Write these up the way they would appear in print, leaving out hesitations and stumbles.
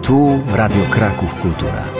Tu Radio Kraków Kultura.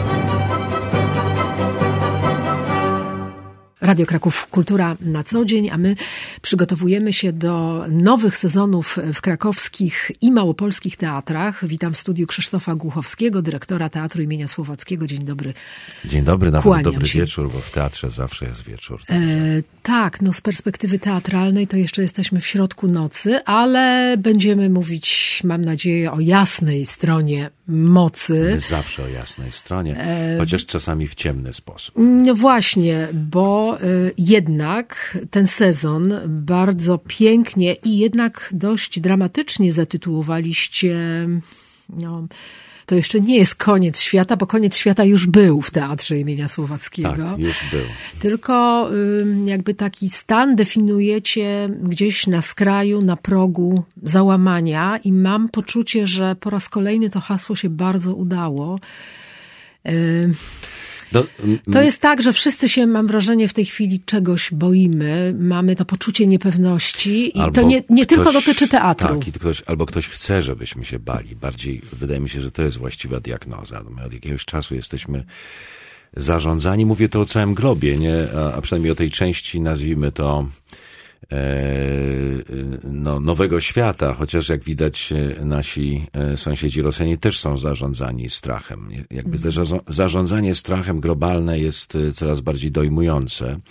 Radio Kraków Kultura na co dzień, a my przygotowujemy się do nowych sezonów w krakowskich i małopolskich teatrach. Witam w studiu Krzysztofa Głuchowskiego, dyrektora Teatru imienia Słowackiego. Dzień dobry. Dzień dobry, nawet dobry się. wieczór, bo w teatrze zawsze jest wieczór. Tak, z perspektywy teatralnej to jeszcze jesteśmy w środku nocy, ale będziemy mówić, mam nadzieję, o jasnej stronie mocy. My zawsze o jasnej stronie, chociaż czasami w ciemny sposób. No właśnie, bo jednak ten sezon bardzo pięknie i jednak dość dramatycznie zatytułowaliście, to jeszcze nie jest koniec świata, bo koniec świata już był w Teatrze imienia Słowackiego. Tak, już był. Tylko jakby taki stan definiujecie gdzieś na skraju, na progu załamania i mam poczucie, że po raz kolejny to hasło się bardzo udało. To jest tak, że wszyscy się, mam wrażenie, w tej chwili czegoś boimy. Mamy to poczucie niepewności i to nie tylko dotyczy teatru. Tak, i albo ktoś chce, żebyśmy się bali. Bardziej wydaje mi się, że to jest właściwa diagnoza. My od jakiegoś czasu jesteśmy zarządzani. Mówię to o całym globie, nie? A przynajmniej o tej części, nazwijmy to, nowego świata, chociaż jak widać nasi sąsiedzi Rosjanie też są zarządzani strachem. Jakby też zarządzanie strachem globalne jest coraz bardziej dojmujące.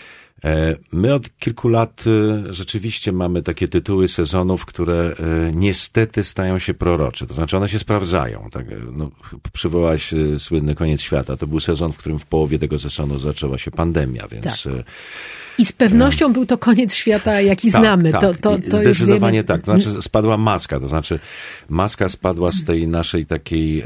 My od kilku lat rzeczywiście mamy takie tytuły sezonów, które niestety stają się prorocze. To znaczy one się sprawdzają. Tak, przywołałaś słynny Koniec Świata. To był sezon, w którym w połowie tego sezonu zaczęła się pandemia, więc... Tak. I z pewnością był to koniec świata, jaki znamy. Tak. To zdecydowanie tak. To znaczy spadła maska. To znaczy maska spadła z tej naszej takiej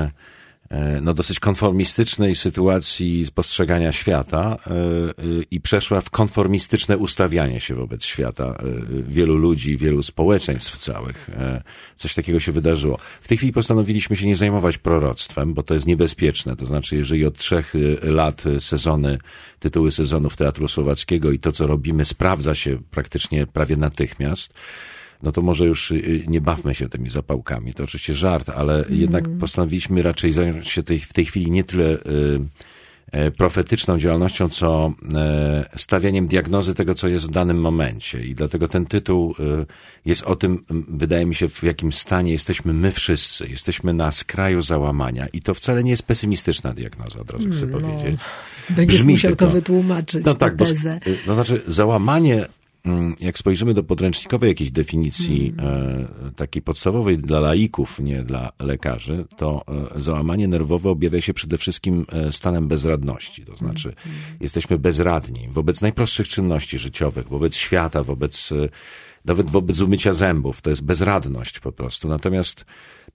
dosyć konformistycznej sytuacji postrzegania świata i przeszła w konformistyczne ustawianie się wobec świata wielu ludzi, wielu społeczeństw całych. Coś takiego się wydarzyło. W tej chwili postanowiliśmy się nie zajmować proroctwem, bo to jest niebezpieczne. To znaczy, jeżeli od 3 lat tytuły sezonów Teatru Słowackiego i to, co robimy, sprawdza się praktycznie prawie natychmiast, no to może już nie bawmy się tymi zapałkami. To oczywiście żart, ale jednak postanowiliśmy raczej zająć się w tej chwili nie tyle profetyczną działalnością, co stawianiem diagnozy tego, co jest w danym momencie. I dlatego ten tytuł jest o tym, wydaje mi się, w jakim stanie jesteśmy my wszyscy. Jesteśmy na skraju załamania. I to wcale nie jest pesymistyczna diagnoza, od razu chcę powiedzieć. Będziesz musiał to wytłumaczyć, tę tezę. To znaczy załamanie, jak spojrzymy do podręcznikowej jakiejś definicji takiej podstawowej dla laików, nie dla lekarzy, to załamanie nerwowe objawia się przede wszystkim stanem bezradności. To znaczy jesteśmy bezradni wobec najprostszych czynności życiowych, wobec świata, nawet wobec umycia zębów. To jest bezradność po prostu. Natomiast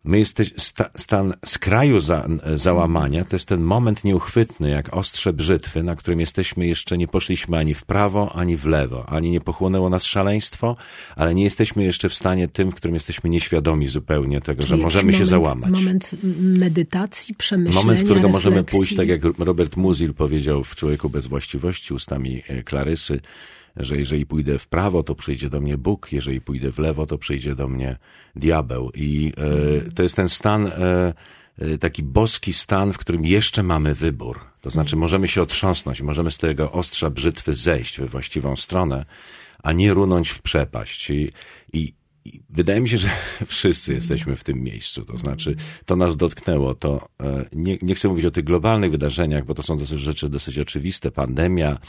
stan skraju załamania to jest ten moment nieuchwytny, jak ostrze brzytwy, na którym jeszcze nie poszliśmy ani w prawo, ani w lewo. Ani nie pochłonęło nas szaleństwo, ale nie jesteśmy jeszcze w stanie tym, w którym jesteśmy nieświadomi zupełnie tego, że możemy się załamać. Moment medytacji, przemyślenia, moment, z którego refleksji. możemy pójść, tak jak Robert Musil powiedział w Człowieku bez właściwości ustami Klarysy, że jeżeli pójdę w prawo, to przyjdzie do mnie Bóg, jeżeli pójdę w lewo, to przyjdzie do mnie diabeł. I to jest ten stan, taki boski stan, w którym jeszcze mamy wybór. To znaczy możemy się otrząsnąć, możemy z tego ostrza brzytwy zejść we właściwą stronę, a nie runąć w przepaść. I wydaje mi się, że wszyscy jesteśmy w tym miejscu. To znaczy, to nas dotknęło. To nie chcę mówić o tych globalnych wydarzeniach, bo to są rzeczy dosyć oczywiste. Pandemia,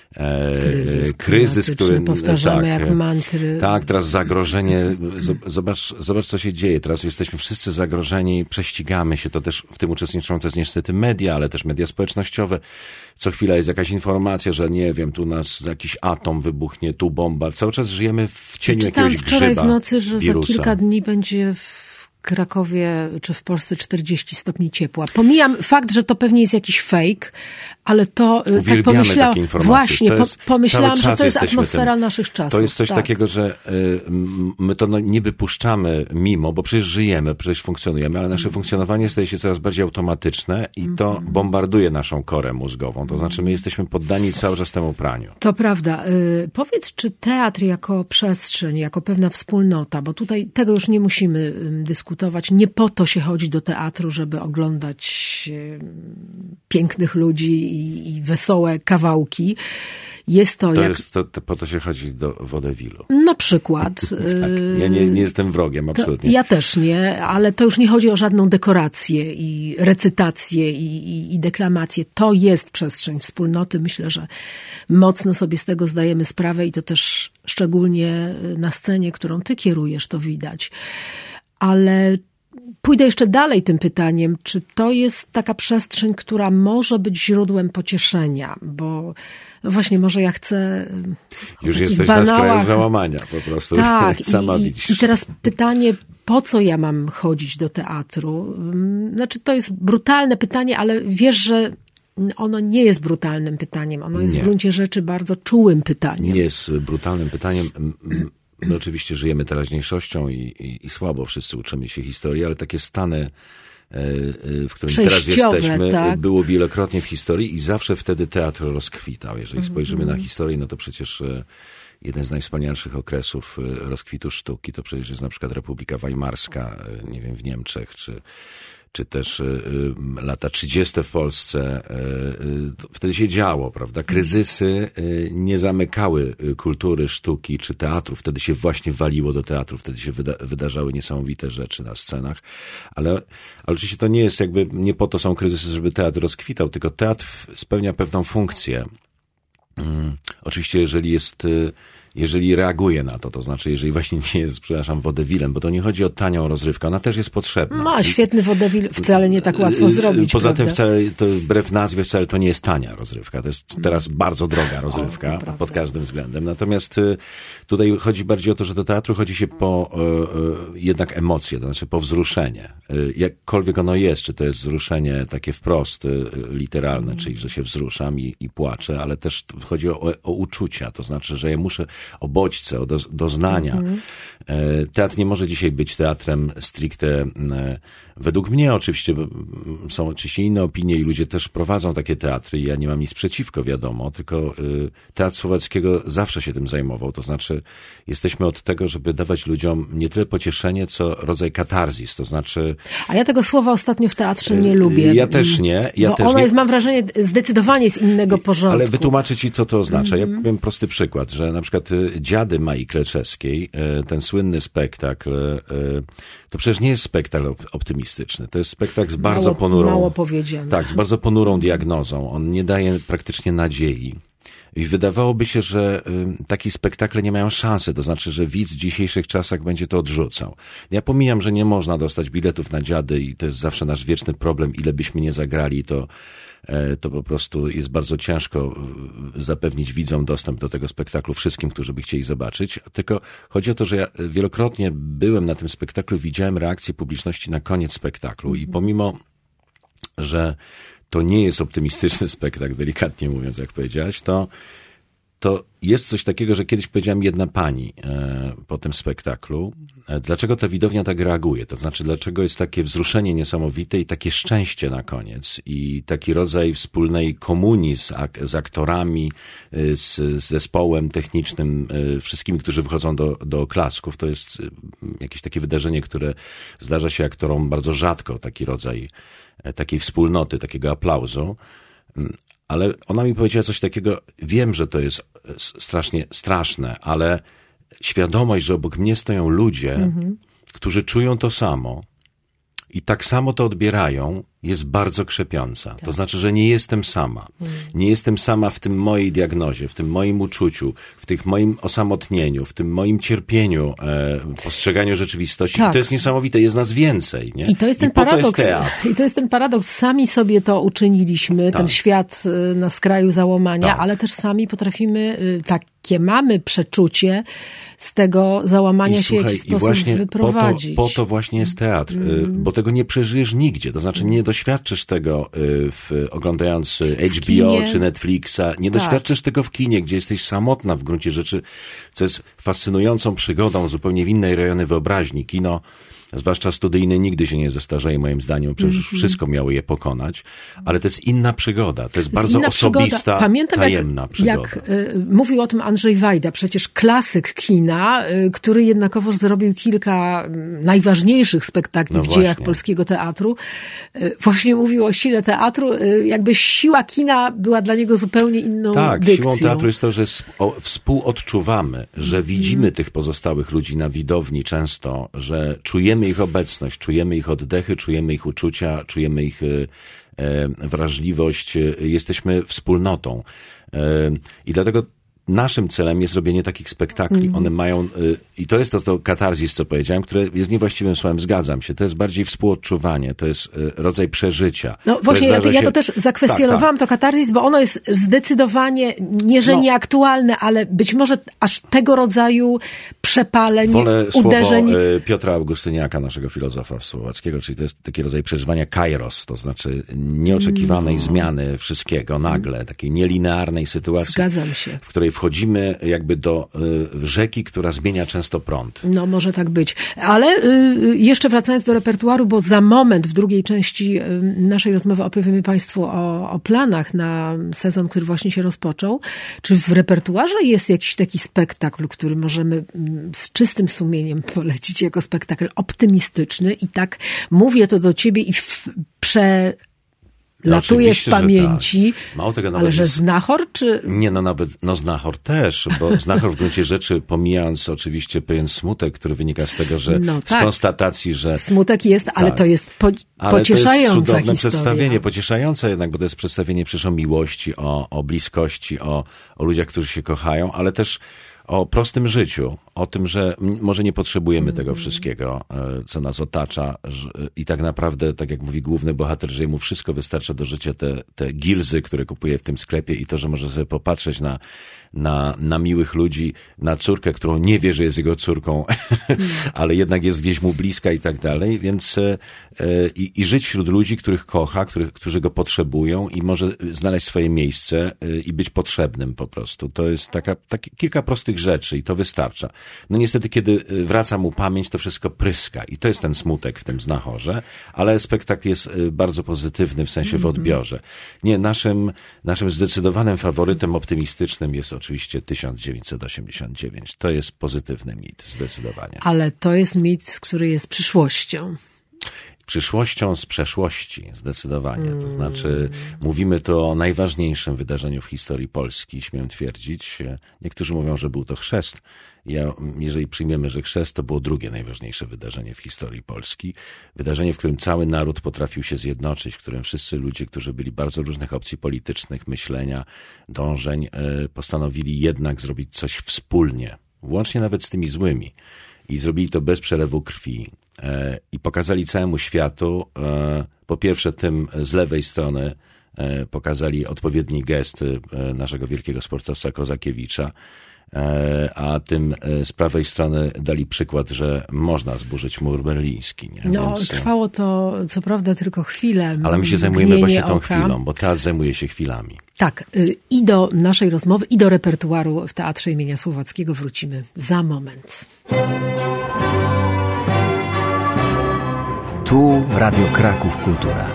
kryzys, który powtarzamy jak mantry. Tak, teraz zagrożenie. Zobacz, co się dzieje. Teraz jesteśmy wszyscy zagrożeni, prześcigamy się. To też w tym uczestniczą też niestety media, ale też media społecznościowe. Co chwila jest jakaś informacja, że nie wiem, tu nas jakiś atom wybuchnie, tu bomba. Cały czas żyjemy w cieniu jakiegoś grzyba, wczoraj w nocy, że wirusa. Za kilka dni będzie w Krakowie czy w Polsce 40 stopni ciepła. Pomijam fakt, że to pewnie jest jakiś fake, ale to tak pomyślałam. Takie informacje. Właśnie, pomyślałam, że to jest atmosfera naszych czasów. To jest coś takiego, że my to niby puszczamy mimo, bo przecież żyjemy, przecież funkcjonujemy, ale nasze funkcjonowanie staje się coraz bardziej automatyczne i to bombarduje naszą korę mózgową. To znaczy my jesteśmy poddani cały czas temu praniu. To prawda. Powiedz, czy teatr jako przestrzeń, jako pewna wspólnota, bo tutaj tego już nie musimy dyskutować, dyskutować. Nie po to się chodzi do teatru, żeby oglądać pięknych ludzi i wesołe kawałki. Jest to po to się chodzi do waudevillu. Na przykład. Tak. Ja nie jestem wrogiem, absolutnie. Ja też nie, ale to już nie chodzi o żadną dekorację i recytację i deklamację. To jest przestrzeń wspólnoty. Myślę, że mocno sobie z tego zdajemy sprawę i to też szczególnie na scenie, którą ty kierujesz, to widać. Ale pójdę jeszcze dalej tym pytaniem, czy to jest taka przestrzeń, która może być źródłem pocieszenia, bo właśnie może ja chcę... Już jesteś na skraju załamania po prostu. Tak, sama widzisz. I teraz pytanie, po co ja mam chodzić do teatru? Znaczy, to jest brutalne pytanie, ale wiesz, że ono nie jest brutalnym pytaniem. Ono jest w gruncie rzeczy bardzo czułym pytaniem. Nie jest brutalnym pytaniem. My oczywiście żyjemy teraźniejszością i słabo wszyscy uczymy się historii, ale takie stany, w którym teraz jesteśmy, tak, było wielokrotnie w historii i zawsze wtedy teatr rozkwitał. Jeżeli spojrzymy na historię, no to przecież jeden z najwspanialszych okresów rozkwitu sztuki to przecież jest na przykład Republika Weimarska, nie wiem, w Niemczech, czy też lata 30. w Polsce. Wtedy się działo, prawda? Kryzysy nie zamykały kultury, sztuki czy teatru. Wtedy się właśnie waliło do teatru. Wtedy się wydarzały niesamowite rzeczy na scenach. Ale oczywiście to nie jest jakby, nie po to są kryzysy, żeby teatr rozkwitał, tylko teatr spełnia pewną funkcję. Oczywiście, jeżeli reaguje na to znaczy, jeżeli właśnie nie jest, przepraszam, waudevillem, bo to nie chodzi o tanią rozrywkę, ona też jest potrzebna. No, a świetny vaudeville wcale nie tak łatwo zrobić. Poza tym prawda? wbrew nazwie wcale to nie jest tania rozrywka, to jest teraz bardzo droga rozrywka pod każdym względem. Natomiast tutaj chodzi bardziej o to, że do teatru chodzi się po jednak emocje, to znaczy po wzruszenie. Jakkolwiek ono jest, czy to jest wzruszenie takie wprost literalne, czyli że się wzruszam i płaczę, ale też chodzi o uczucia, to znaczy, że ja muszę o bodźce, o doznania. Teatr nie może dzisiaj być teatrem stricte, według mnie oczywiście, są oczywiście inne opinie i ludzie też prowadzą takie teatry i ja nie mam nic przeciwko, wiadomo, tylko Teatr Słowackiego zawsze się tym zajmował, to znaczy jesteśmy od tego, żeby dawać ludziom nie tyle pocieszenie, co rodzaj katarzis, to znaczy... A ja tego słowa ostatnio w teatrze nie lubię. Ja też nie. Ono jest, mam wrażenie, zdecydowanie z innego porządku. Ale wytłumaczę ci, co to oznacza. Ja powiem prosty przykład, że na przykład Dziady Mai Kleczewskiej, ten słynny spektakl, to przecież nie jest spektakl optymistyczny. To jest spektakl z bardzo ponurą... Mało powiedziane. Tak, z bardzo ponurą diagnozą. On nie daje praktycznie nadziei. I wydawałoby się, że takie spektakle nie mają szansy, to znaczy, że widz w dzisiejszych czasach będzie to odrzucał. Ja pomijam, że nie można dostać biletów na Dziady i to jest zawsze nasz wieczny problem, ile byśmy nie zagrali, to po prostu jest bardzo ciężko zapewnić widzom dostęp do tego spektaklu wszystkim, którzy by chcieli zobaczyć. Tylko chodzi o to, że ja wielokrotnie byłem na tym spektaklu, widziałem reakcję publiczności na koniec spektaklu i pomimo, że to nie jest optymistyczny spektakl, delikatnie mówiąc, jak powiedziałaś, to jest coś takiego, że kiedyś powiedziałem jedna pani po tym spektaklu, dlaczego ta widownia tak reaguje, to znaczy dlaczego jest takie wzruszenie niesamowite i takie szczęście na koniec i taki rodzaj wspólnej komunii z aktorami, z zespołem technicznym, wszystkimi, którzy wychodzą do oklasków. To jest jakieś takie wydarzenie, które zdarza się aktorom bardzo rzadko, taki rodzaj takiej wspólnoty, takiego aplauzu. Ale ona mi powiedziała coś takiego, wiem, że to jest strasznie straszne, ale świadomość, że obok mnie stoją ludzie, którzy czują to samo i tak samo to odbierają, jest bardzo krzepiąca. Tak. To znaczy, że nie jestem sama. Nie jestem sama w tym mojej diagnozie, w tym moim uczuciu, w tym moim osamotnieniu, w tym moim cierpieniu, postrzeganiu rzeczywistości. Tak. I to jest niesamowite, jest nas więcej. Nie? I to jest ten paradoks. I to jest ten paradoks. Sami sobie to uczyniliśmy, ten świat na skraju załamania, ale też sami potrafimy, takie mamy przeczucie z tego załamania się w jakiś sposób wyprowadzić. Po to właśnie jest teatr, bo tego nie przeżyjesz nigdzie. To znaczy nie doświadczysz tego oglądając HBO czy Netflixa, nie doświadczysz tego w kinie, gdzie jesteś samotna w gruncie rzeczy, co jest fascynującą przygodą zupełnie w innej rejony wyobraźni. Kino zwłaszcza studyjny, nigdy się nie zestarzeje, moim zdaniem, przecież wszystko miało je pokonać, ale to jest inna przygoda, to jest bardzo osobista, pamiętam, tajemna przygoda. Jak mówił o tym Andrzej Wajda, przecież klasyk kina, który jednakowoż zrobił kilka najważniejszych spektakli w dziejach polskiego teatru, właśnie mówił o sile teatru, jakby siła kina była dla niego zupełnie inną dykcją. Siłą teatru jest to, że współodczuwamy, że widzimy tych pozostałych ludzi na widowni często, że czujemy ich obecność, czujemy ich oddechy, czujemy ich uczucia, czujemy ich wrażliwość, jesteśmy wspólnotą. I dlatego naszym celem jest robienie takich spektakli. One mają, i to jest to katarzis, co powiedziałem, które jest niewłaściwym słowem, zgadzam się. To jest bardziej współodczuwanie, to jest rodzaj przeżycia. No właśnie, ja to też zakwestionowałam, to katarzis, bo ono jest zdecydowanie, nie że nieaktualne, ale być może aż tego rodzaju przepaleń, uderzeń. Słowo Piotra Augustyniaka, naszego filozofa słowackiego, czyli to jest taki rodzaj przeżywania kairos, to znaczy nieoczekiwanej zmiany wszystkiego nagle, takiej nielinearnej sytuacji. Zgadzam się. W której wchodzimy jakby do rzeki, która zmienia często prąd. No może tak być. Ale jeszcze wracając do repertuaru, bo za moment w drugiej części naszej rozmowy opowiemy Państwu o planach na sezon, który właśnie się rozpoczął. Czy w repertuarze jest jakiś taki spektakl, który możemy z czystym sumieniem polecić jako spektakl optymistyczny? I tak mówię to do ciebie i latuje w pamięci, tak. Mało tego, nawet ale że Znachor, czy... Nie, nawet, Znachor też, bo Znachor w gruncie rzeczy, pomijając oczywiście pewien smutek, który wynika z tego, że z konstatacji, że... Smutek jest, ale to jest pocieszająca to jest cudowne historia. Przedstawienie, pocieszające jednak, bo to jest przedstawienie przecież o miłości, o bliskości, o ludziach, którzy się kochają, ale też o prostym życiu, o tym, że może nie potrzebujemy tego wszystkiego, co nas otacza i tak naprawdę, tak jak mówi główny bohater, że jemu wszystko wystarcza do życia, te gilzy, które kupuje w tym sklepie i to, że może sobie popatrzeć na miłych ludzi, na córkę, którą nie wie, że jest jego córką, ale jednak jest gdzieś mu bliska i tak dalej, więc i żyć wśród ludzi, których kocha, którzy go potrzebują i może znaleźć swoje miejsce i być potrzebnym po prostu. To jest takie kilka prostych rzeczy i to wystarcza. No niestety, kiedy wraca mu pamięć, to wszystko pryska i to jest ten smutek w tym Znachorze, ale spektakl jest bardzo pozytywny w sensie w odbiorze. Nie, naszym zdecydowanym faworytem optymistycznym jest oczywiście 1989. To jest pozytywny mit, zdecydowanie. Ale to jest mit, który jest przyszłością. Przyszłością z przeszłości, zdecydowanie. To znaczy, mówimy tu o najważniejszym wydarzeniu w historii Polski, śmiem twierdzić. Niektórzy mówią, że był to chrzest. Jeżeli przyjmiemy, że chrzest, to było drugie najważniejsze wydarzenie w historii Polski. Wydarzenie, w którym cały naród potrafił się zjednoczyć, w którym wszyscy ludzie, którzy byli bardzo różnych opcji politycznych, myślenia, dążeń, postanowili jednak zrobić coś wspólnie, włącznie nawet z tymi złymi. I zrobili to bez przelewu krwi. I pokazali całemu światu, po pierwsze tym z lewej strony pokazali odpowiedni gest naszego wielkiego sportowca Kozakiewicza, a tym z prawej strony dali przykład, że można zburzyć mur berliński. Nie? No, więc trwało to co prawda tylko chwilę. Ale my się zajmujemy właśnie tą chwilą, bo teatr zajmuje się chwilami. Tak, i do naszej rozmowy, i do repertuaru w Teatrze imienia Słowackiego wrócimy za moment. Tu Radio Kraków Kultura.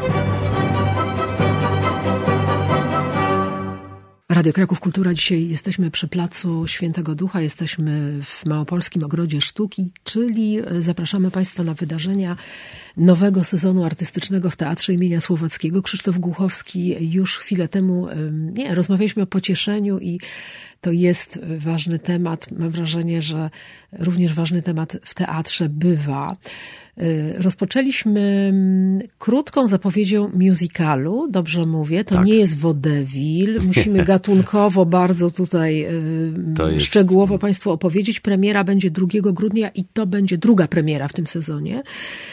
Radio Kraków Kultura. Dzisiaj jesteśmy przy Placu Świętego Ducha, jesteśmy w Małopolskim Ogrodzie Sztuki, czyli zapraszamy Państwa na wydarzenia nowego sezonu artystycznego w Teatrze imienia Słowackiego. Krzysztof Głuchowski już chwilę temu, rozmawialiśmy o pocieszeniu i to jest ważny temat. Mam wrażenie, że również ważny temat w teatrze bywa. Rozpoczęliśmy krótką zapowiedzią musicalu, dobrze mówię, to nie jest vaudeville. Musimy gatunkowo bardzo tutaj szczegółowo Państwu opowiedzieć. Premiera będzie 2 grudnia i to będzie druga premiera w tym sezonie.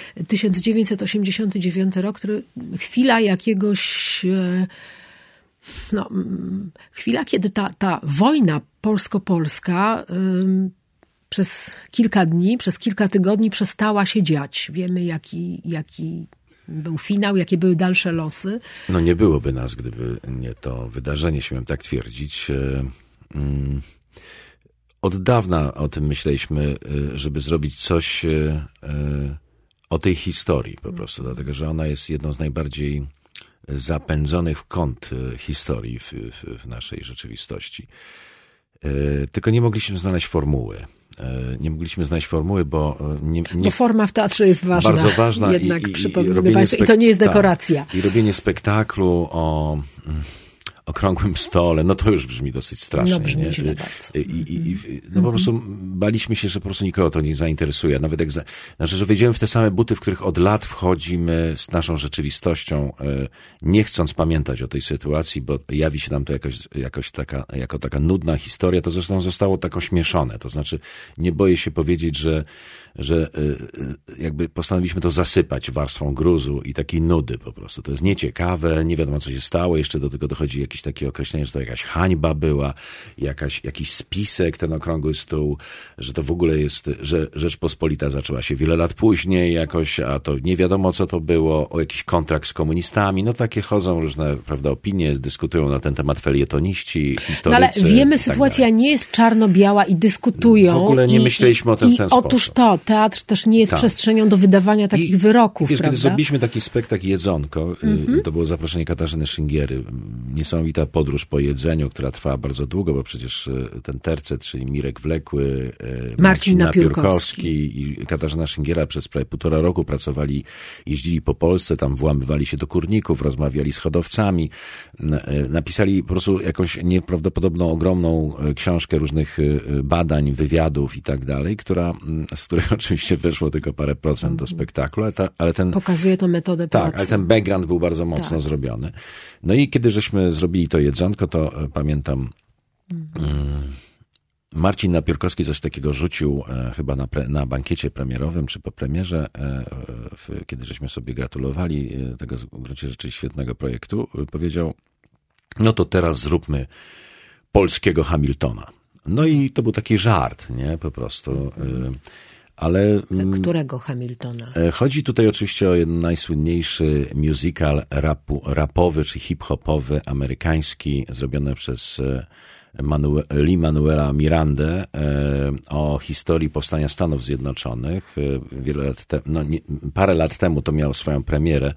1989 rok, który chwila jakiegoś... chwila, kiedy ta wojna polsko-polska przez kilka dni, przez kilka tygodni przestała się dziać. Wiemy, jaki był finał, jakie były dalsze losy. No nie byłoby nas, gdyby nie to wydarzenie, śmiem tak twierdzić. Od dawna o tym myśleliśmy, żeby zrobić coś o tej historii po prostu, dlatego że ona jest jedną z najbardziej zapędzonych w kąt historii w naszej rzeczywistości. Tylko nie mogliśmy znaleźć formuły. Bo bo forma w teatrze jest ważna. Bardzo ważna. Jednak przypomnijmy Państwu, i to nie jest dekoracja. I robienie spektaklu o okrągłym stole, no to już brzmi dosyć strasznie. No brzmi źle bardzo. Po prostu baliśmy się, że po prostu nikogo to nie zainteresuje. Nawet że wejdziemy w te same buty, w których od lat wchodzimy z naszą rzeczywistością, nie chcąc pamiętać o tej sytuacji, bo jawi się nam to jako taka nudna historia, to zresztą zostało tak ośmieszone. To znaczy, nie boję się powiedzieć, że jakby postanowiliśmy to zasypać warstwą gruzu i takiej nudy po prostu. To jest nieciekawe, nie wiadomo co się stało, jeszcze do tego dochodzi jakieś takie określenie, że to jakaś hańba była, jakiś spisek, ten okrągły stół, że to w ogóle jest, że Rzeczpospolita zaczęła się wiele lat później jakoś, a to nie wiadomo co to było, o jakiś kontrakt z komunistami, no takie chodzą różne, prawda, opinie, dyskutują na ten temat felietoniści, historycy. No ale wiemy, sytuacja nie jest czarno-biała i dyskutują. W ogóle nie myśleliśmy o tym w ten sposób. Otóż teatr też nie jest przestrzenią do wydawania takich wyroków, wiesz, prawda? Kiedy zrobiliśmy taki spektakl Jedzonko, to było zaproszenie Katarzyny Szingiery, niesamowita podróż po jedzeniu, która trwała bardzo długo, bo przecież ten tercet, czyli Mirek Wlekły, Marcin Napiórkowski i Katarzyna Szyngiera przez prawie 1,5 roku jeździli po Polsce, tam włamywali się do kurników, rozmawiali z hodowcami, napisali po prostu jakąś nieprawdopodobną, ogromną książkę różnych badań, wywiadów i tak dalej, z której oczywiście weszło tylko parę procent do spektaklu, ale ten... Pokazuje to metodę pracy. Tak, ale ten background był bardzo mocno zrobiony. No i kiedy żeśmy zrobili to jedzonko, to pamiętam, Marcin Napiórkowski coś takiego rzucił chyba na bankiecie premierowym, czy po premierze, kiedy żeśmy sobie gratulowali tego w gruncie rzeczy świetnego projektu, powiedział, no to teraz zróbmy polskiego Hamiltona. No i to był taki żart, nie, po prostu. Ale którego Hamiltona? Chodzi tutaj oczywiście o jeden najsłynniejszy musical rapowy czy hip-hopowy amerykański, zrobiony przez Lin-Manuela Mirandę, o historii powstania Stanów Zjednoczonych. Parę lat temu to miało swoją premierę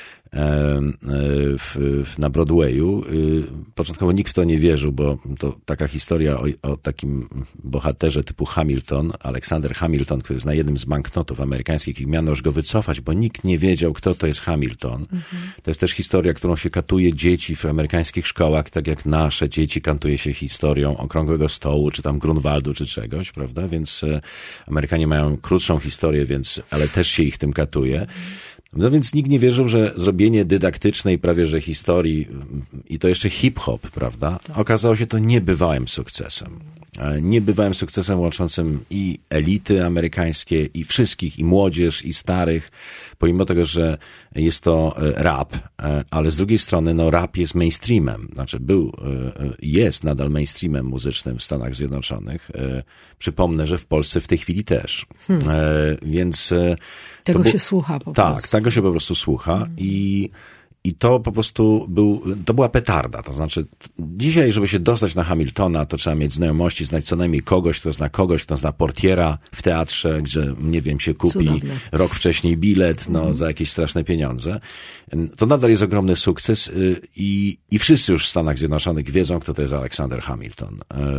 na Broadwayu. Początkowo nikt w to nie wierzył, bo to taka historia o takim bohaterze typu Hamilton, Alexander Hamilton, który jest na jednym z banknotów amerykańskich i miano już go wycofać, bo nikt nie wiedział, kto to jest Hamilton. To jest też historia, którą się katuje dzieci w amerykańskich szkołach, tak jak nasze dzieci kantuje się historią okrągłego stołu, czy tam Grunwaldu, czy czegoś, prawda? Więc Amerykanie mają krótszą historię, ale też się ich tym katuje. No więc nikt nie wierzył, że zrobienie dydaktycznej prawie że historii i to jeszcze hip-hop, prawda? Tak. Okazało się to niebywałym sukcesem. Niebywałym sukcesem łączącym i elity amerykańskie, i wszystkich, i młodzież, i starych, pomimo tego, że jest to rap, ale z drugiej strony no rap jest mainstreamem, znaczy jest nadal mainstreamem muzycznym w Stanach Zjednoczonych. Przypomnę, że w Polsce w tej chwili też. Więc tego się słucha po prostu. Tak, tego się po prostu słucha i to po prostu była petarda. To znaczy, dzisiaj, żeby się dostać na Hamiltona, to trzeba mieć znajomości, znać co najmniej kogoś, kto zna portiera w teatrze, gdzie, nie wiem, się kupi rok wcześniej bilet, za jakieś straszne pieniądze. To nadal jest ogromny sukces i wszyscy już w Stanach Zjednoczonych wiedzą, kto to jest Alexander Hamilton.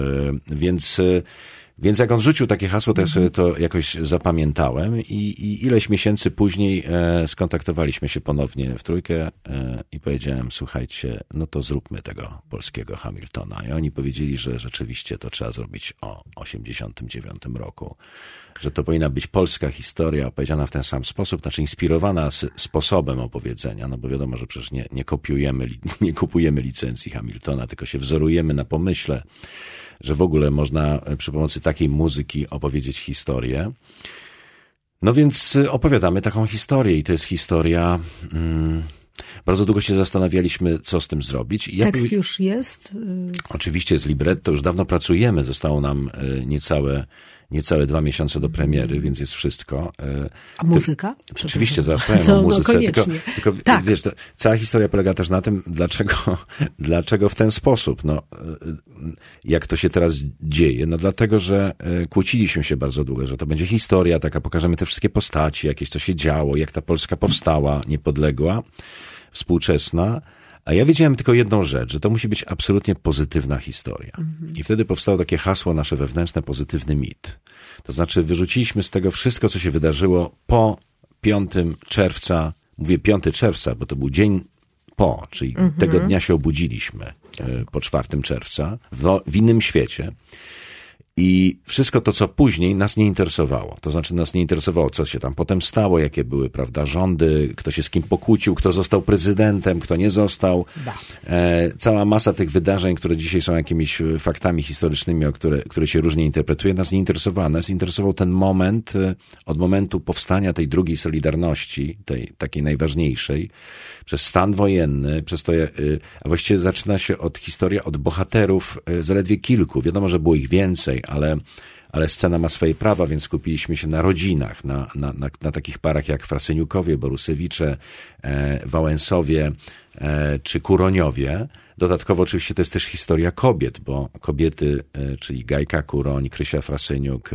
Więc jak on rzucił takie hasło, to ja sobie to jakoś zapamiętałem i ileś miesięcy później skontaktowaliśmy się ponownie w trójkę i powiedziałem, słuchajcie, no to zróbmy tego polskiego Hamiltona. I oni powiedzieli, że rzeczywiście to trzeba zrobić o 89 roku, że to powinna być polska historia opowiedziana w ten sam sposób, znaczy inspirowana sposobem opowiedzenia, no bo wiadomo, że przecież nie kupujemy licencji Hamiltona, tylko się wzorujemy na pomyśle, że w ogóle można przy pomocy takiej muzyki opowiedzieć historię. No więc opowiadamy taką historię i to jest historia... Bardzo długo się zastanawialiśmy, co z tym zrobić. Tekst już jest? Oczywiście jest libretto, już dawno pracujemy. Zostało nam niecałe 2 miesiące do premiery, więc jest wszystko. A muzyka? Oczywiście, zaraz powiem o muzyce, tylko tak. Wiesz, cała historia polega też na tym, dlaczego w ten sposób, jak to się teraz dzieje, dlatego, że kłóciliśmy się bardzo długo, że to będzie historia taka, pokażemy te wszystkie postaci, jakieś co się działo, jak ta Polska powstała, niepodległa, współczesna. A ja wiedziałem tylko jedną rzecz, że to musi być absolutnie pozytywna historia. I wtedy powstało takie hasło nasze wewnętrzne, pozytywny mit. To znaczy wyrzuciliśmy z tego wszystko, co się wydarzyło po 5 czerwca, mówię 5 czerwca, bo to był dzień po, czyli tego dnia się obudziliśmy po 4 czerwca w innym świecie. I wszystko to, co później, nas nie interesowało. To znaczy nas nie interesowało, co się tam potem stało, jakie były, prawda, rządy, kto się z kim pokłócił, kto został prezydentem, kto nie został. Cała masa tych wydarzeń, które dzisiaj są jakimiś faktami historycznymi, które się różnie interpretuje, nas nie interesowała. Nas interesował ten moment, od momentu powstania tej drugiej Solidarności, tej takiej najważniejszej, przez stan wojenny, przez to, a właściwie zaczyna się historia od bohaterów, zaledwie kilku. Wiadomo, że było ich więcej, ale scena ma swoje prawa, więc skupiliśmy się na rodzinach, na takich parach jak Frasyniukowie, Borusewicze, Wałęsowie czy Kuroniowie. Dodatkowo oczywiście to jest też historia kobiet, bo kobiety, czyli Gajka Kuroń, Krysia Frasyniuk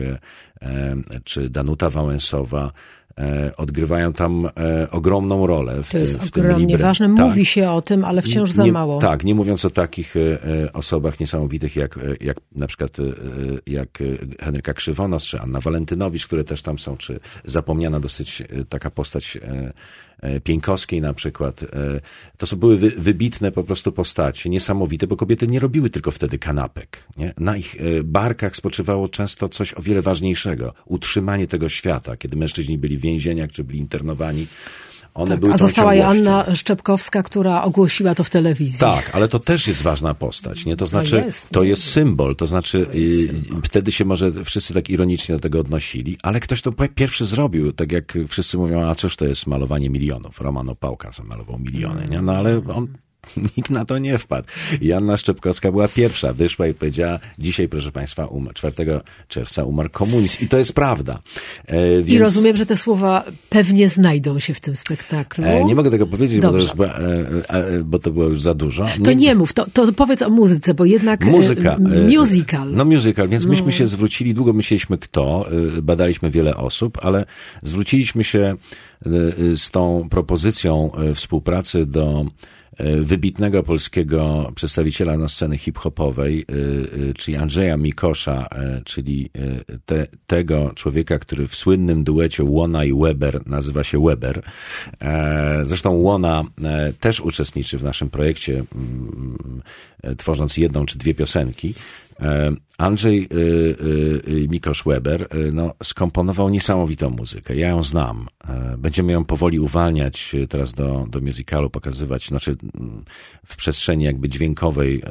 czy Danuta Wałęsowa, odgrywają tam ogromną rolę to jest ogromnie ważne. Mówi się o tym, ale wciąż za mało. Tak, nie mówiąc o takich osobach niesamowitych jak na przykład jak Henryka Krzywonos, czy Anna Walentynowicz, które też tam są, czy zapomniana dosyć taka postać Pieńkowskiej na przykład. To były wybitne po prostu postacie, niesamowite, bo kobiety nie robiły tylko wtedy kanapek. Nie? Na ich barkach spoczywało często coś o wiele ważniejszego. Utrzymanie tego świata, kiedy mężczyźni byli w więzieniach, czy byli internowani. A została Joanna Szczepkowska, która ogłosiła to w telewizji. Tak, ale to też jest ważna postać. Nie? To znaczy, to jest symbol. To znaczy, wtedy się może wszyscy tak ironicznie do tego odnosili, ale ktoś to pierwszy zrobił. Tak jak wszyscy mówią, a cóż to jest malowanie milionów. Roman Opałka malował miliony. Nie? No ale nikt na to nie wpadł. Joanna Szczepkowska była pierwsza. Wyszła i powiedziała, dzisiaj, proszę państwa, 4 czerwca umarł komunizm. I to jest prawda. Więc... I rozumiem, że te słowa pewnie znajdą się w tym spektaklu. Nie mogę tego powiedzieć, bo to było już za dużo. To nie mów, to powiedz o muzyce, bo jednak musical. No musical, więc myśmy się zwrócili, długo myśleliśmy kto, badaliśmy wiele osób, ale zwróciliśmy się z tą propozycją współpracy do wybitnego polskiego przedstawiciela na sceny hip-hopowej, czyli Andrzeja Mikosza, czyli tego człowieka, który w słynnym duecie Łona i Weber nazywa się Weber. Zresztą Łona też uczestniczy w naszym projekcie, tworząc 1 czy 2 piosenki. Andrzej Mikosz Weber skomponował niesamowitą muzykę. Ja ją znam. Będziemy ją powoli uwalniać teraz do musicalu, pokazywać, znaczy w przestrzeni jakby dźwiękowej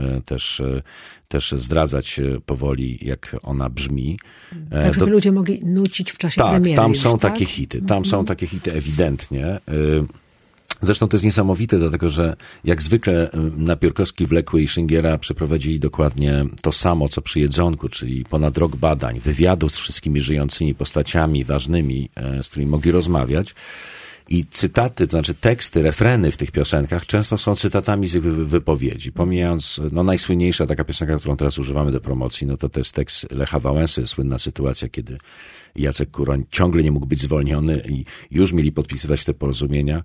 też zdradzać powoli, jak ona brzmi. Tak, żeby ludzie mogli nucić w czasie premiery. Tak, tam są takie hity. Tam są takie hity ewidentnie. Zresztą to jest niesamowite, dlatego że jak zwykle Napiórkowski, Wlekły i Szyngiera przeprowadzili dokładnie to samo, co przy Jedzonku, czyli ponad rok badań, wywiadów z wszystkimi żyjącymi postaciami ważnymi, z którymi mogli rozmawiać. I cytaty, to znaczy teksty, refreny w tych piosenkach często są cytatami z ich wypowiedzi. Pomijając, najsłynniejsza taka piosenka, którą teraz używamy do promocji, to jest tekst Lecha Wałęsy, słynna sytuacja, kiedy Jacek Kuroń ciągle nie mógł być zwolniony i już mieli podpisywać te porozumienia,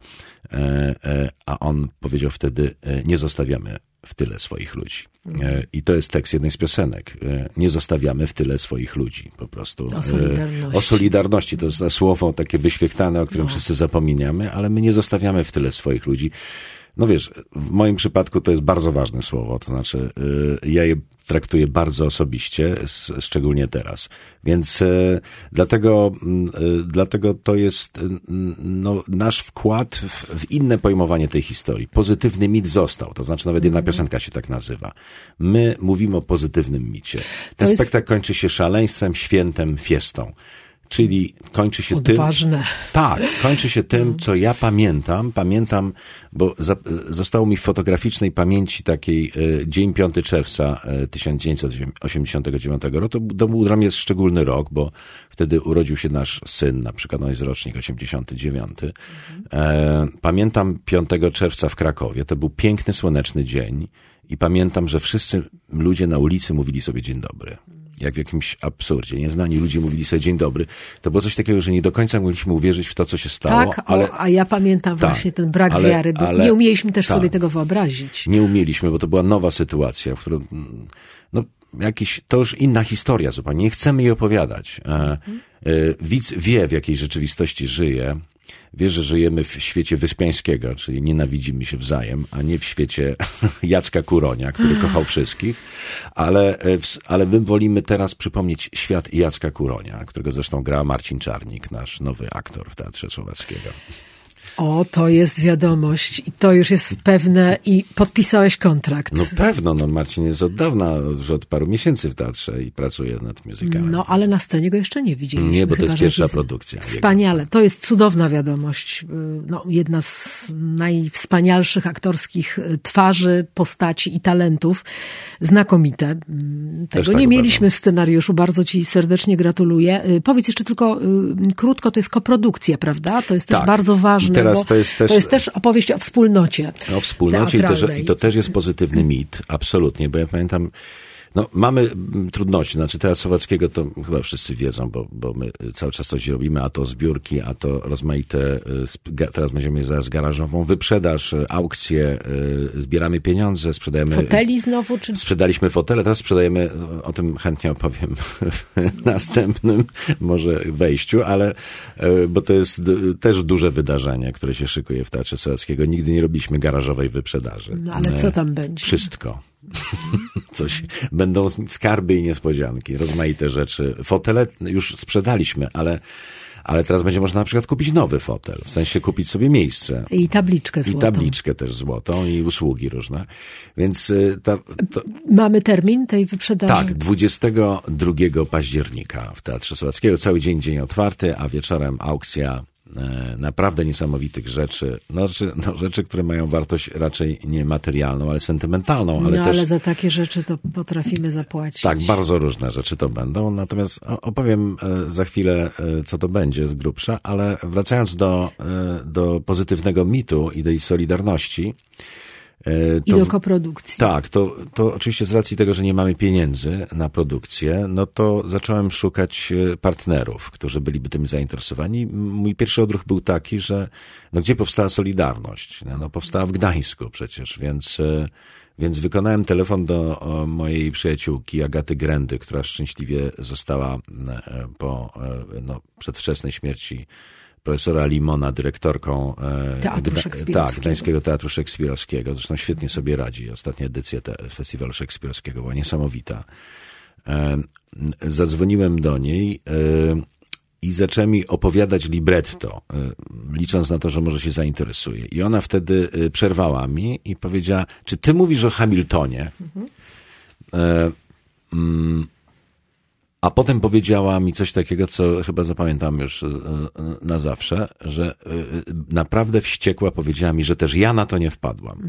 a on powiedział wtedy, nie zostawiamy w tyle swoich ludzi. I to jest tekst jednej z piosenek. Nie zostawiamy w tyle swoich ludzi. Po prostu. O solidarności. To jest słowo takie wyświechtane, o którym wszyscy zapominamy, ale my nie zostawiamy w tyle swoich ludzi. No wiesz, w moim przypadku to jest bardzo ważne słowo, to znaczy ja je traktuję bardzo osobiście, szczególnie teraz. Więc dlatego to jest nasz wkład w inne pojmowanie tej historii. Pozytywny mit został, to znaczy nawet jedna piosenka się tak nazywa. My mówimy o pozytywnym micie. Ten spektakl kończy się szaleństwem, świętem, fiestą. Czyli kończy się Odważne. tym... Tak, kończy się tym, co ja pamiętam. Pamiętam, bo zostało mi w fotograficznej pamięci takiej dzień 5 czerwca 1989 roku. To był dla mnie szczególny rok, bo wtedy urodził się nasz syn, na przykład on jest rocznik 89. Pamiętam 5 czerwca w Krakowie. To był piękny, słoneczny dzień i pamiętam, że wszyscy ludzie na ulicy mówili sobie dzień dobry. Jak w jakimś absurdzie. Nieznani ludzie mówili sobie dzień dobry. To było coś takiego, że nie do końca mogliśmy uwierzyć w to, co się stało. Tak, a ja pamiętam właśnie ten brak wiary, bo nie umieliśmy też sobie tego wyobrazić. Nie umieliśmy, bo to była nowa sytuacja, w którą to już inna historia zupełnie. Nie chcemy jej opowiadać. Widz wie, w jakiej rzeczywistości żyje. Wie, że żyjemy w świecie Wyspiańskiego, czyli nienawidzimy się wzajem, a nie w świecie Jacka Kuronia, który kochał wszystkich, ale my wolimy teraz przypomnieć świat Jacka Kuronia, którego zresztą gra Marcin Czarnik, nasz nowy aktor w Teatrze Słowackiego. O, to jest wiadomość i to już jest pewne i podpisałeś kontrakt. No pewno, Marcin jest od dawna, już od paru miesięcy w teatrze i pracuje nad musicalem. No, ale na scenie go jeszcze nie widzieliśmy. Nie, bo to jest pierwsza produkcja. Wspaniale, to jest cudowna wiadomość. Jedna z najwspanialszych aktorskich twarzy, postaci i talentów. Znakomite. Tego nie mieliśmy w scenariuszu, bardzo ci serdecznie gratuluję. Powiedz jeszcze tylko krótko, to jest koprodukcja, prawda? To jest też bardzo ważne. To jest też opowieść o wspólnocie. O wspólnocie i to też jest pozytywny mit, absolutnie, bo ja pamiętam, mamy trudności, Teatr Słowackiego to chyba wszyscy wiedzą, bo my cały czas coś robimy, a to zbiórki, a to rozmaite, teraz będziemy mieli zaraz garażową wyprzedaż, aukcje, zbieramy pieniądze, sprzedajemy... Foteli znowu? Czy... Sprzedaliśmy fotele, teraz sprzedajemy, o tym chętnie opowiem w następnym może wejściu, ale bo to jest też duże wydarzenie, które się szykuje w Teatrze Słowackiego. Nigdy nie robiliśmy garażowej wyprzedaży. No ale co tam będzie? Wszystko. Będą skarby i niespodzianki, rozmaite rzeczy. Fotele już sprzedaliśmy, ale teraz będzie można na przykład kupić nowy fotel, w sensie kupić sobie miejsce. I tabliczkę złotą. I tabliczkę też złotą i usługi różne. Więc mamy termin tej wyprzedaży? Tak, 22 października w Teatrze Słowackiego. Cały dzień otwarty, a wieczorem aukcja naprawdę niesamowitych rzeczy. Rzeczy, które mają wartość raczej nie materialną, ale sentymentalną. Ale za takie rzeczy to potrafimy zapłacić. Tak, bardzo różne rzeczy to będą. Natomiast opowiem za chwilę, co to będzie z grubsza, ale wracając do pozytywnego mitu i tej solidarności, i do koprodukcji. Tak, to oczywiście z racji tego, że nie mamy pieniędzy na produkcję, to zacząłem szukać partnerów, którzy byliby tym zainteresowani. Mój pierwszy odruch był taki, że gdzie powstała Solidarność? Powstała w Gdańsku przecież, więc wykonałem telefon do mojej przyjaciółki Agaty Grędy, która szczęśliwie została po przedwczesnej śmierci profesora Limona, dyrektorką Gdańskiego Teatru Szekspirowskiego. Zresztą świetnie sobie radzi. Ostatnia edycja Festiwalu Szekspirowskiego była niesamowita. Zadzwoniłem do niej i zaczęła mi opowiadać libretto, licząc na to, że może się zainteresuje. I ona wtedy przerwała mi i powiedziała, czy ty mówisz o Hamiltonie? A potem powiedziała mi coś takiego, co chyba zapamiętam już na zawsze, że naprawdę wściekła powiedziała mi, że też ja na to nie wpadłam.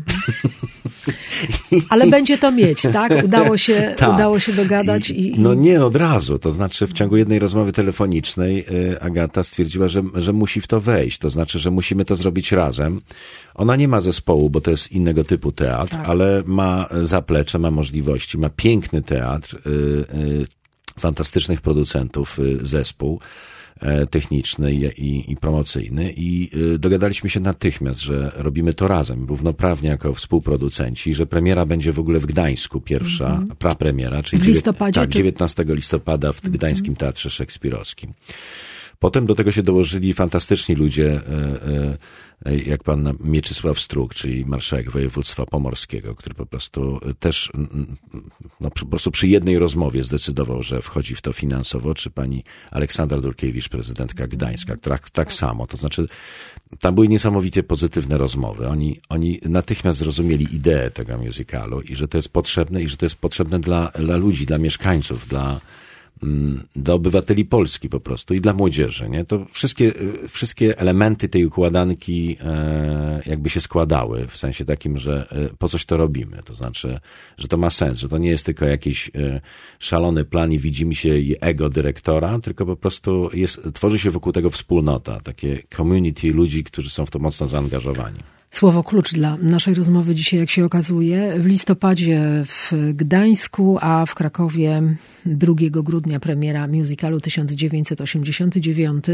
Ale będzie to mieć, tak? Udało się dogadać. Nie od razu. To znaczy w ciągu jednej rozmowy telefonicznej Agata stwierdziła, że musi w to wejść. To znaczy, że musimy to zrobić razem. Ona nie ma zespołu, bo to jest innego typu teatr, ale ma zaplecze, ma możliwości, ma piękny teatr, fantastycznych producentów, zespół techniczny i promocyjny i dogadaliśmy się natychmiast, że robimy to razem, równoprawnie jako współproducenci, że premiera będzie w ogóle w Gdańsku, pierwsza prapremiera, czyli w listopadzie, 19 listopada w Gdańskim Teatrze Szekspirowskim. Potem do tego się dołożyli fantastyczni ludzie, jak pan Mieczysław Struk, czyli marszałek województwa pomorskiego, który po prostu też po prostu przy jednej rozmowie zdecydował, że wchodzi w to finansowo, czy pani Aleksandra Dulkiewicz, prezydentka Gdańska, która tak samo. To znaczy, tam były niesamowicie pozytywne rozmowy. Oni natychmiast zrozumieli ideę tego musicalu i że to jest potrzebne dla ludzi, dla mieszkańców, dla obywateli Polski po prostu i dla młodzieży, nie? To wszystkie elementy tej układanki jakby się składały, w sensie takim, że po coś to robimy, to znaczy, że to ma sens, że to nie jest tylko jakiś szalony plan i widzimy się i ego dyrektora, tylko po prostu tworzy się wokół tego wspólnota, takie community ludzi, którzy są w to mocno zaangażowani. Słowo klucz dla naszej rozmowy dzisiaj, jak się okazuje. W listopadzie w Gdańsku, a w Krakowie 2 grudnia premiera musicalu 1989.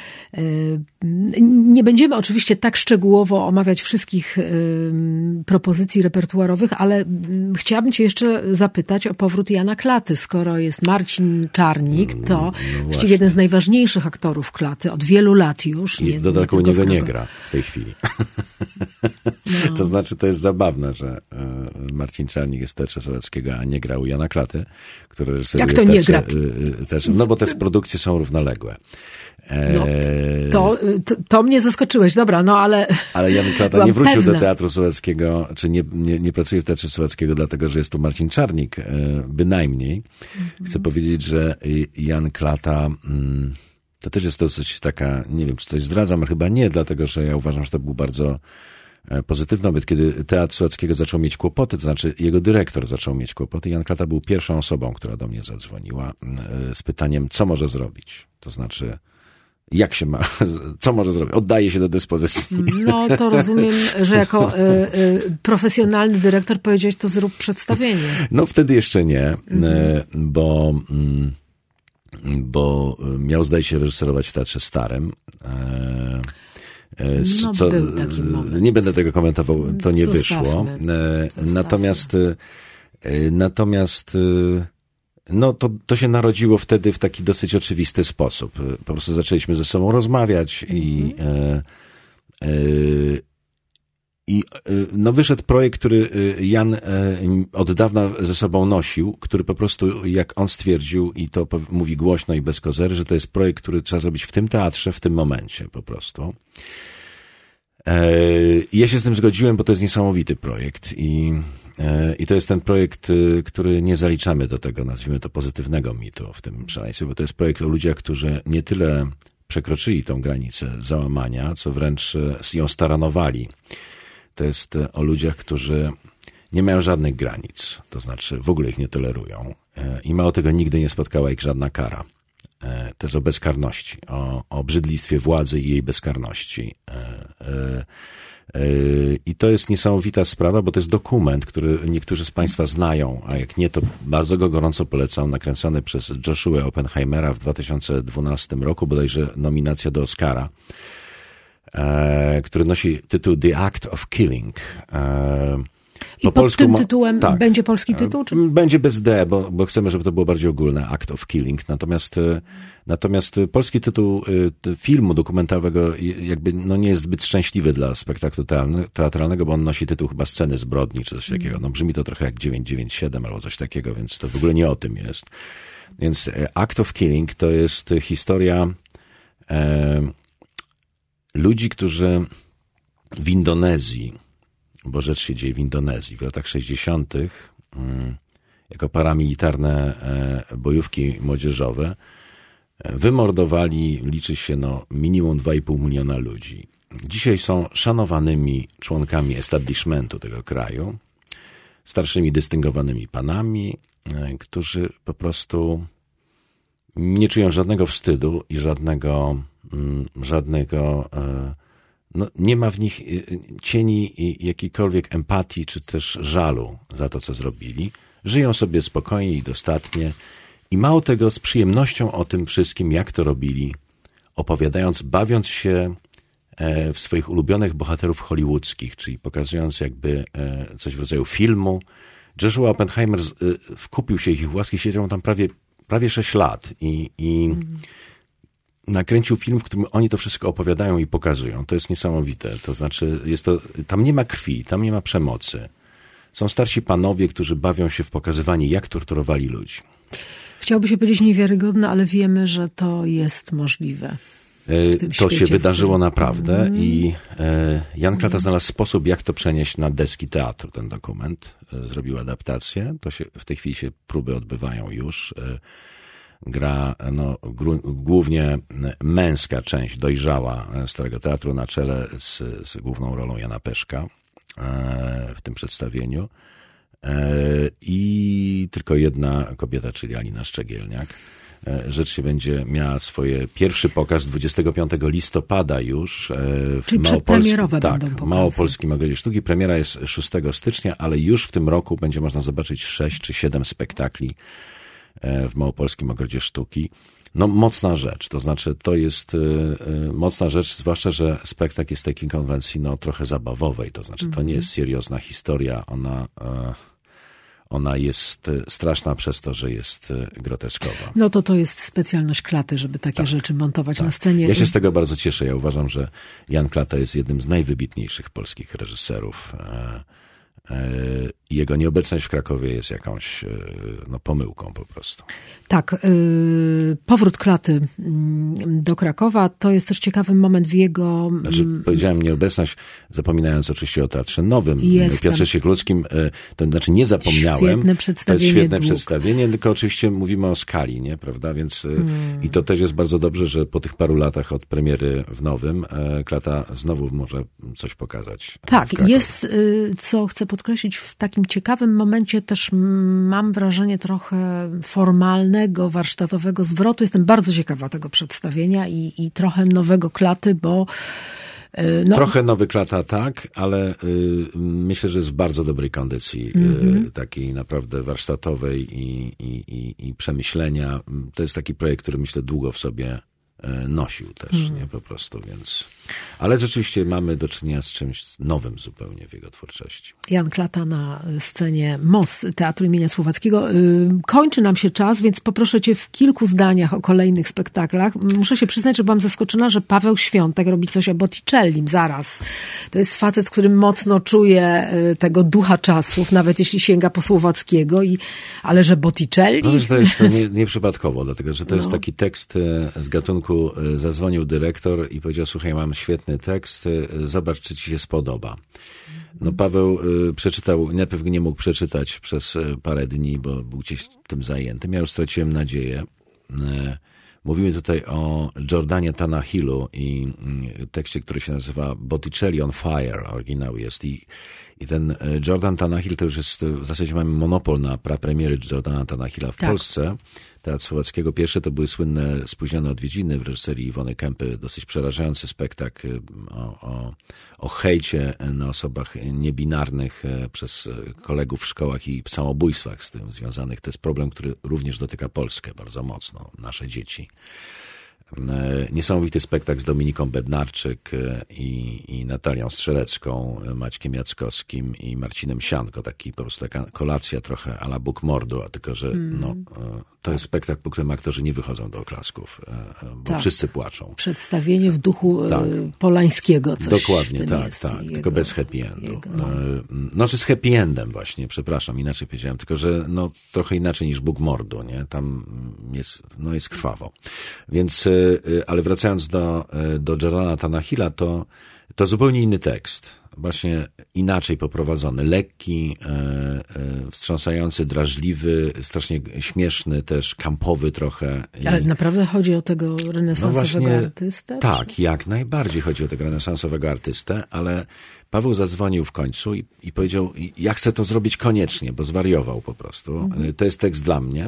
Nie będziemy oczywiście tak szczegółowo omawiać wszystkich propozycji repertuarowych, ale chciałabym cię jeszcze zapytać o powrót Jana Klaty. Skoro jest Marcin Czarnik, to właściwie jeden z najważniejszych aktorów Klaty od wielu lat już. I w dodatku u niego nie gra w tej chwili. No. To znaczy, to jest zabawne, że Marcin Czarnik jest w Teatrze Sołeckiego, a nie gra u Jana Klaty, który reżyseruje jak to nie gra? No bo te produkcje są równoległe. No, to mnie zaskoczyłeś, dobra, no ale... Ale Jan Klata nie wrócił do Teatru Sołeckiego, czy nie pracuje w Teatrze Sołeckiego, dlatego że jest tu Marcin Czarnik, bynajmniej. Chcę powiedzieć, że Jan Klata... To też jest dosyć taka, nie wiem, czy coś zdradzam, ale chyba nie, dlatego że ja uważam, że to był bardzo pozytywny obiekt, kiedy Teatr Sołeckiego zaczął mieć kłopoty, to znaczy jego dyrektor zaczął mieć kłopoty. Jan Klata był pierwszą osobą, która do mnie zadzwoniła z pytaniem, co może zrobić. To znaczy, jak się ma, co może zrobić? Oddaje się do dyspozycji. No to rozumiem, że jako profesjonalny dyrektor powiedziałeś, to zrób przedstawienie. No wtedy jeszcze nie, bo miał, zdaje się, reżyserować w Teatrze Starym. Był taki moment. Nie będę tego komentował, to nie wyszło. Natomiast no to się narodziło wtedy w taki dosyć oczywisty sposób. Po prostu zaczęliśmy ze sobą rozmawiać i no wyszedł projekt, który Jan od dawna ze sobą nosił, który po prostu, jak on stwierdził, i to mówi głośno i bez kozery, że to jest projekt, który trzeba zrobić w tym teatrze, w tym momencie po prostu. I ja się z tym zgodziłem, bo to jest niesamowity projekt i to jest ten projekt, który nie zaliczamy do tego, nazwijmy to, pozytywnego mitu w tym szaleństwie, bo to jest projekt o ludziach, którzy nie tyle przekroczyli tą granicę załamania, co wręcz ją staranowali. To jest o ludziach, którzy nie mają żadnych granic, to znaczy w ogóle ich nie tolerują i mało tego, nigdy nie spotkała ich żadna kara. To jest o bezkarności, o obrzydlistwie władzy i jej bezkarności. I to jest niesamowita sprawa, bo to jest dokument, który niektórzy z Państwa znają, a jak nie, to bardzo go gorąco polecam, nakręcony przez Joshua Oppenheimera w 2012 roku, bodajże nominacja do Oscara, który nosi tytuł The Act of Killing. I pod tym tytułem będzie polski tytuł? Czy? Będzie bez D, bo chcemy, żeby to było bardziej ogólne, Act of Killing. Natomiast polski tytuł filmu dokumentalnego jakby no nie jest zbyt szczęśliwy dla spektaklu teatralnego, bo on nosi tytuł chyba Sceny zbrodni, czy coś takiego. No brzmi to trochę jak 997 albo coś takiego, więc to w ogóle nie o tym jest. Więc Act of Killing to jest historia ludzi, którzy w Indonezji, bo rzecz się dzieje w Indonezji, w latach 60. Jako paramilitarne bojówki młodzieżowe wymordowali, liczy się minimum 2,5 miliona ludzi. Dzisiaj są szanowanymi członkami establishmentu tego kraju, starszymi, dystyngowanymi panami, którzy po prostu nie czują żadnego wstydu i żadnego nie ma w nich cieni jakiejkolwiek empatii, czy też żalu za to, co zrobili. Żyją sobie spokojnie i dostatnie i mało tego, z przyjemnością o tym wszystkim, jak to robili, opowiadając, bawiąc się w swoich ulubionych bohaterów hollywoodzkich, czyli pokazując jakby coś w rodzaju filmu. Joshua Oppenheimer wkupił się ich w łaski, siedział tam prawie 6 lat i nakręcił film, w którym oni to wszystko opowiadają i pokazują. To jest niesamowite. To znaczy, tam nie ma krwi, tam nie ma przemocy. Są starsi panowie, którzy bawią się w pokazywanie, jak torturowali ludzi. Chciałoby się powiedzieć niewiarygodne, ale wiemy, że to jest możliwe. To się wydarzyło naprawdę i Jan Klata znalazł sposób, jak to przenieść na deski teatru, ten dokument. Zrobił adaptację. W tej chwili się próby odbywają już. gra głównie męska część, dojrzała Starego Teatru na czele z główną rolą Jana Peszka w tym przedstawieniu. I tylko jedna kobieta, czyli Alina Szczegielniak. Rzecz się będzie miała swoje pierwszy pokaz 25 listopada już czyli przedpremierowe będą pokazy. Małopolskim Ogrodzie Sztuki. Premiera jest 6 stycznia, ale już w tym roku będzie można zobaczyć 6 czy 7 spektakli w Małopolskim Ogrodzie Sztuki. No mocna rzecz, to znaczy to jest mocna rzecz, zwłaszcza, że spektakl jest takiej konwencji trochę zabawowej, to znaczy to nie jest seriozna historia, ona jest straszna przez to, że jest groteskowa. No to jest specjalność Klaty, żeby takie rzeczy montować na scenie. Ja się z tego bardzo cieszę. Ja uważam, że Jan Klata jest jednym z najwybitniejszych polskich reżyserów. Jego nieobecność w Krakowie jest jakąś pomyłką po prostu. Tak, powrót Klaty do Krakowa to jest też ciekawy moment w jego... Powiedziałem nieobecność, zapominając oczywiście o Teatrze Nowym. Piotrze Siekluckim, to znaczy nie zapomniałem. Świetne przedstawienie. To jest świetne przedstawienie, tylko oczywiście mówimy o skali, nie? Prawda? Więc i to też jest bardzo dobrze, że po tych paru latach od premiery w Nowym Klata znowu może coś pokazać. Tak, jest, co chcę podkreślić, w takim ciekawym momencie też mam wrażenie trochę formalnego, warsztatowego zwrotu. Jestem bardzo ciekawa tego przedstawienia i trochę nowego Klaty, bo... Trochę nowy Klata, tak, ale myślę, że jest w bardzo dobrej kondycji, takiej naprawdę warsztatowej i przemyślenia. To jest taki projekt, który myślę długo w sobie nosił też, nie, po prostu, więc... Ale rzeczywiście mamy do czynienia z czymś nowym zupełnie w jego twórczości. Jan Klata na scenie MOS Teatru imienia Słowackiego. Kończy nam się czas, więc poproszę cię w kilku zdaniach o kolejnych spektaklach. Muszę się przyznać, że byłam zaskoczona, że Paweł Świątek robi coś o Botticellim zaraz. To jest facet, który mocno czuje tego ducha czasów, nawet jeśli sięga po Słowackiego, ale że Botticelli... No, to jest nieprzypadkowo, dlatego, że to jest taki tekst z gatunku zadzwonił dyrektor i powiedział, słuchaj, mam świetny tekst, zobacz, czy ci się spodoba. No Paweł przeczytał, najpierw nie mógł przeczytać przez parę dni, bo był gdzieś tym zajętym. Ja już straciłem nadzieję. Mówimy tutaj o Jordanie Tanahillu i tekście, który się nazywa Botticelli on Fire, oryginał jest. I ten Jordan Tanahill to już jest, w zasadzie mamy monopol na prapremiery Jordana Tanahilla w Polsce. Teatr Słowackiego. Pierwsze to były słynne Spóźnione odwiedziny w reżyserii Iwony Kępy. Dosyć przerażający spektakl o hejcie na osobach niebinarnych przez kolegów w szkołach i samobójstwach z tym związanych. To jest problem, który również dotyka Polskę bardzo mocno, nasze dzieci. Niesamowity spektakl z Dominiką Bednarczyk i Natalią Strzelecką, Maćkiem Jackowskim i Marcinem Sianko. Taki po prostu taka kolacja trochę à la Bóg mordu, a tylko, że to jest spektakl, po którym aktorzy nie wychodzą do oklasków, bo wszyscy płaczą. Przedstawienie w duchu Polańskiego coś. Dokładnie, tak, jest tak. Tylko bez happy endu. Czy z happy endem właśnie, przepraszam, inaczej powiedziałem, tylko że trochę inaczej niż Bóg mordu, nie? Tam jest krwawo. Więc ale wracając do Jordana Tanahilla, to zupełnie inny tekst. Właśnie inaczej poprowadzony. Lekki, wstrząsający, drażliwy, strasznie śmieszny też, kampowy trochę. Ale naprawdę chodzi o tego renesansowego artystę? Tak, jak najbardziej chodzi o tego renesansowego artystę, ale Paweł zadzwonił w końcu i powiedział, ja chcę to zrobić koniecznie, bo zwariował po prostu. To jest tekst dla mnie.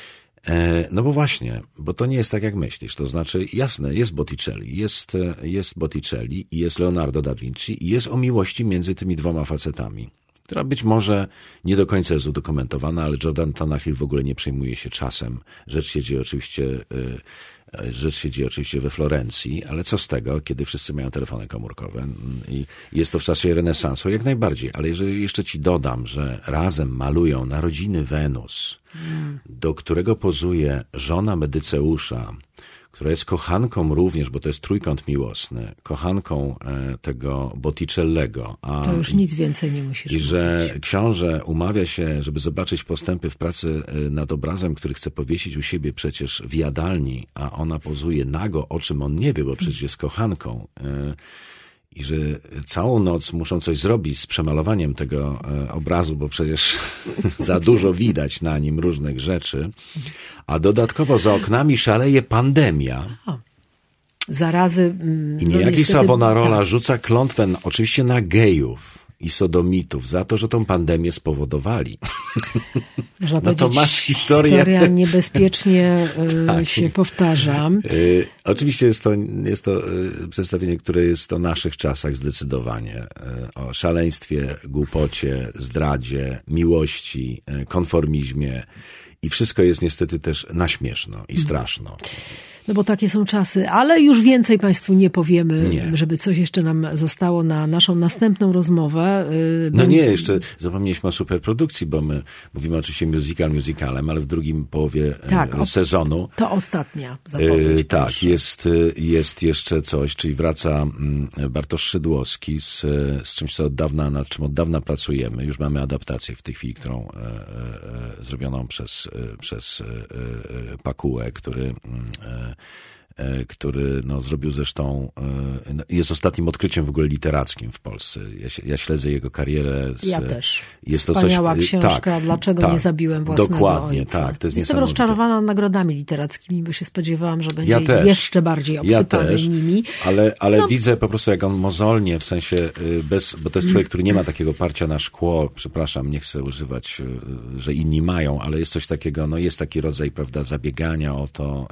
No bo właśnie, bo to nie jest tak, jak myślisz. To znaczy, jasne, jest Botticelli, jest Botticelli i jest Leonardo da Vinci i jest o miłości między tymi dwoma facetami, która być może nie do końca jest udokumentowana, ale Jordan Tanahill w ogóle nie przejmuje się czasem. Rzecz się dzieje oczywiście we Florencji, ale co z tego, kiedy wszyscy mają telefony komórkowe i jest to w czasie renesansu, jak najbardziej. Ale jeżeli jeszcze ci dodam, że razem malują Narodziny Wenus, do którego pozuje żona Medyceusza, która jest kochanką również, bo to jest trójkąt miłosny, kochanką tego Botticellego. To już nic więcej nie musisz mówić. I że książę umawia się, żeby zobaczyć postępy w pracy nad obrazem, który chce powiesić u siebie przecież w jadalni, a ona pozuje nago, o czym on nie wie, bo przecież jest kochanką. i że całą noc muszą coś zrobić z przemalowaniem tego obrazu, bo przecież za dużo widać na nim różnych rzeczy, a dodatkowo za oknami szaleje pandemia. Zarazy. I niejaki Savonarola rzuca klątwę oczywiście na gejów i sodomitów za to, że tą pandemię spowodowali. Można no to masz historię. Historia niebezpiecznie się powtarza. Oczywiście jest to przedstawienie, które jest o naszych czasach zdecydowanie. O szaleństwie, głupocie, zdradzie, miłości, konformizmie. I wszystko jest niestety też na śmieszno i straszno. No bo takie są czasy, ale już więcej Państwu nie powiemy, żeby coś jeszcze nam zostało na naszą następną rozmowę. No nie, jeszcze zapomnieliśmy o superprodukcji, bo my mówimy oczywiście musicalem, ale w drugim połowie sezonu. To ostatnia zapowiedź. Tak, jest jeszcze coś, czyli wraca Bartosz Szydłowski z czymś, nad czym od dawna pracujemy. Już mamy adaptację w tej chwili, którą zrobioną przez Pakułę, który zrobił zresztą, jest ostatnim odkryciem w ogóle literackim w Polsce. Ja śledzę jego karierę. Ja też. Jest Wspaniała książka, Dlaczego nie zabiłem własnego dokładnie, ojca. Tak, to jest Jestem rozczarowana nagrodami literackimi, bo się spodziewałam, że będzie jeszcze bardziej obsypany nimi. Ale widzę po prostu, jak on mozolnie, w sensie bo to jest człowiek, który nie ma takiego parcia na szkło, przepraszam, nie chcę używać, że inni mają, ale jest coś takiego, jest taki rodzaj, prawda, zabiegania o to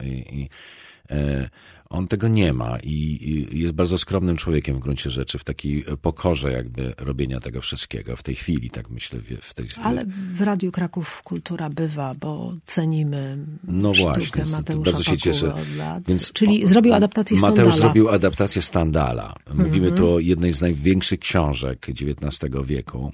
on tego nie ma i jest bardzo skromnym człowiekiem w gruncie rzeczy, w takiej pokorze jakby robienia tego wszystkiego w tej chwili, tak myślę. Ale w Radiu Kraków Kultura bywa, bo cenimy sztukę Mateusza bardzo się cieszę. Od lat. Czyli zrobił adaptację Stendala. Mateusz zrobił adaptację Stendala. Mówimy tu o jednej z największych książek XIX wieku,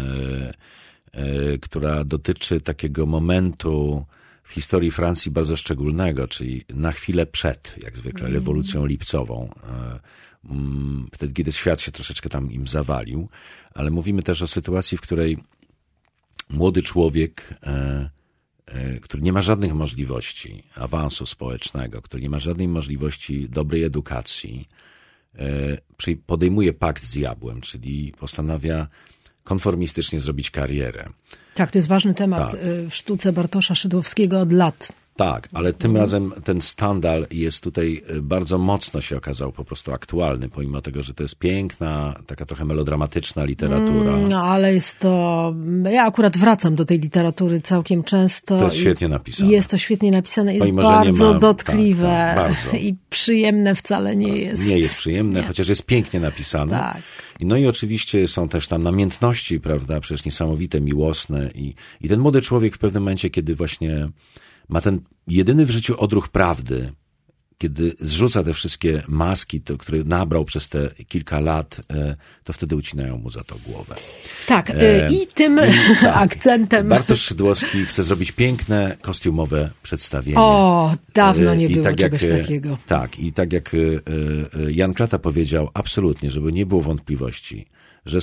która dotyczy takiego momentu w historii Francji bardzo szczególnego, czyli na chwilę przed, jak zwykle, rewolucją lipcową. Wtedy, kiedy świat się troszeczkę tam im zawalił, ale mówimy też o sytuacji, w której młody człowiek, który nie ma żadnych możliwości awansu społecznego, który nie ma żadnej możliwości dobrej edukacji, czyli podejmuje pakt z diabłem, czyli postanawia konformistycznie zrobić karierę. Tak, to jest ważny temat w sztuce Bartosza Szydłowskiego od lat. Tak, ale tym razem ten Stendhal jest tutaj bardzo mocno się okazał po prostu aktualny, pomimo tego, że to jest piękna, taka trochę melodramatyczna literatura. Ale jest to... Ja akurat wracam do tej literatury całkiem często. To jest świetnie napisane. Jest to świetnie napisane, jest bardzo dotkliwe bardzo. I przyjemne wcale nie jest. Nie jest przyjemne, chociaż jest pięknie napisane. Tak. No i oczywiście są też tam namiętności, prawda, przecież niesamowite, miłosne i ten młody człowiek w pewnym momencie, kiedy właśnie ma ten jedyny w życiu odruch prawdy, kiedy zrzuca te wszystkie maski, które nabrał przez te kilka lat, to wtedy ucinają mu za to głowę. Tak, i tym akcentem... Bartosz Szydłowski chce zrobić piękne, kostiumowe przedstawienie. O, dawno nie było czegoś takiego. Tak, i tak jak Jan Klata powiedział, absolutnie, żeby nie było wątpliwości, że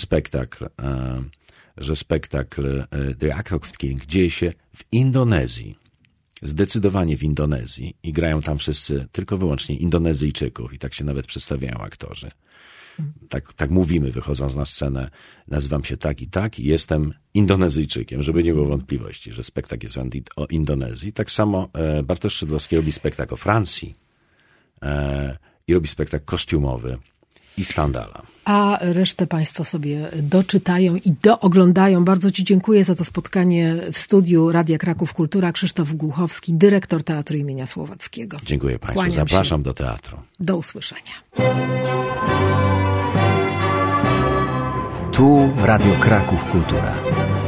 spektakl The Act of King dzieje się w Indonezji. Zdecydowanie w Indonezji i grają tam wszyscy tylko wyłącznie Indonezyjczyków i tak się nawet przedstawiają aktorzy. Tak mówimy, wychodząc na scenę, nazywam się tak i jestem Indonezyjczykiem, żeby nie było wątpliwości, że spektakl jest o Indonezji. Tak samo Bartosz Szydłowski robi spektakl o Francji i robi spektakl kostiumowy i Stendala. A resztę Państwo sobie doczytają i dooglądają. Bardzo Ci dziękuję za to spotkanie w studiu Radia Kraków Kultura. Krzysztof Głuchowski, dyrektor Teatru imienia Słowackiego. Dziękuję Państwu. Zapraszam do teatru. Do usłyszenia. Tu Radio Kraków Kultura.